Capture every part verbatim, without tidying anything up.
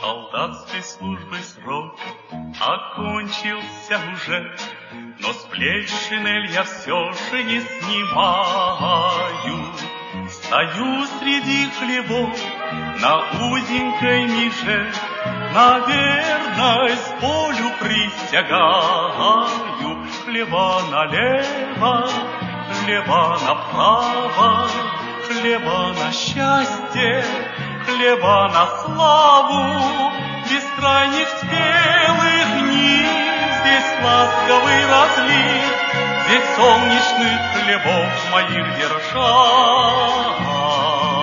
Солдатской службы срок окончился уже, но с плеч шинель я все же не снимаю. Стою среди хлебов на узенькой нише, на верность полю присягаю. Хлеба налево, хлеба направо, хлеба на счастье, хлеба на славу. Бескрайних спелых нив здесь ласковый разлив, здесь солнечных хлебов моих держава.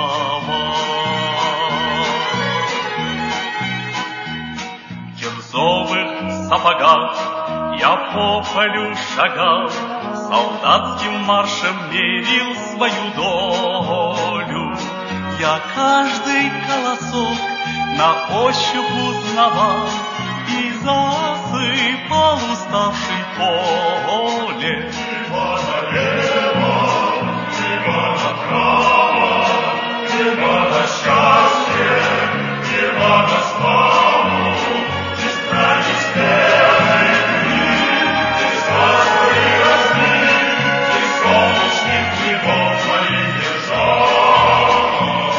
В кирзовых сапогах я по полю шагал, солдатским маршем мерил свою долю. Я каждый колосок на ощупь узнавал и засыпал уставший поле. Хлеба налево, хлеба направо, хлеба на счастье, хлеба на славу. Здесь крайних спелых дней, здесь ласковый разлив, здесь солнечных хлебов моих держав.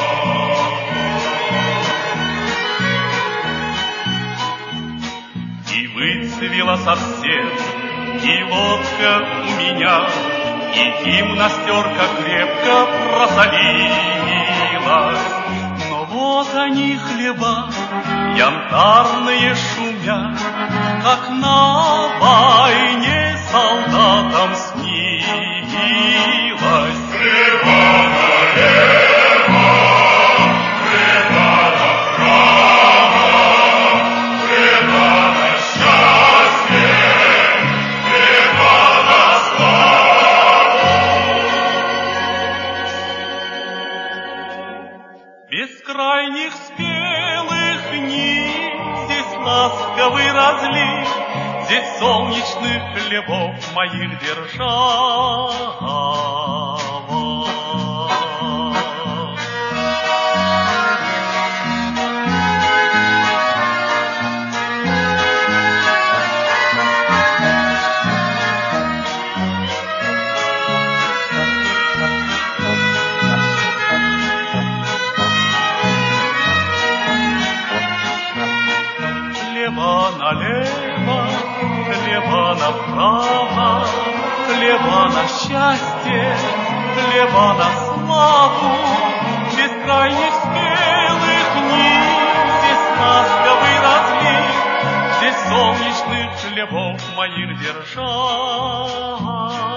И выцвела совсем и лодка у меня, и гимнастерка крепко просолилась. Но вот они хлеба, янтарные шумят, как на войне солдатам снилось. Хлеба налево, хлеба направо, хлеба на счастье, хлеба на славу. Бескрайних спелых нив здесь ласковый разлив, здесь солнечных хлебов моих держава. Хлеба налево, хлеба направо, хлеба на счастье, хлеба на славу. Бескрайних спелых нив здесь ласковый разлив, здесь солнечных хлебов моих держав.